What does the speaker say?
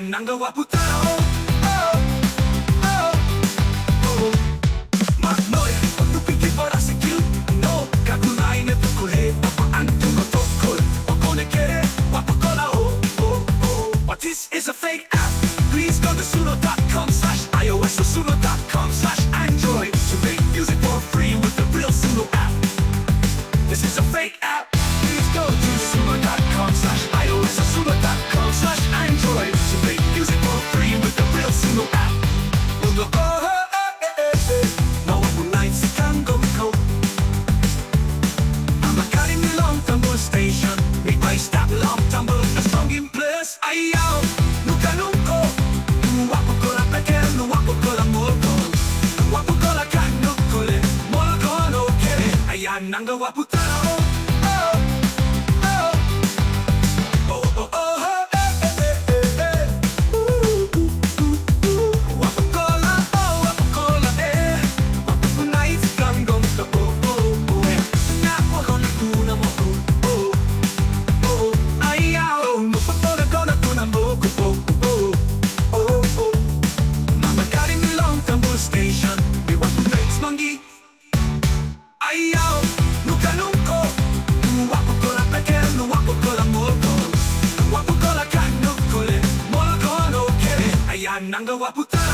nanggawa putao. Oh, oh, oh. Magnolia, pagtupikit para sa cute. No, kagunay na tukule. Papaan tumotokol. Wakonekere, wapakola. Oh, oh, oh. But this is a fake app. Please go to suno.com/iOS or suno.com/Android to make music for free with the real Suno app. This is a fake app. Please go to suno.com/iOS or suno.com/Android to make music for free with the real Suno app. Mawawala sa tanggong ko. Ang makaling nilang tambol station. May stop long tumble as longing plus. Ayaw, nukanong ko. Wapo ko la pekel, wapo ko la mulko. Wapo ko la kanok ko le. Mulko no kere. Ayan ang gawa putao. Ayaw, nukanong ko. Wapo ko la pekel, wapo ko la mulko. Wapo ko la kanok ko le. Mulko no kere. Ayan ang gawa putao.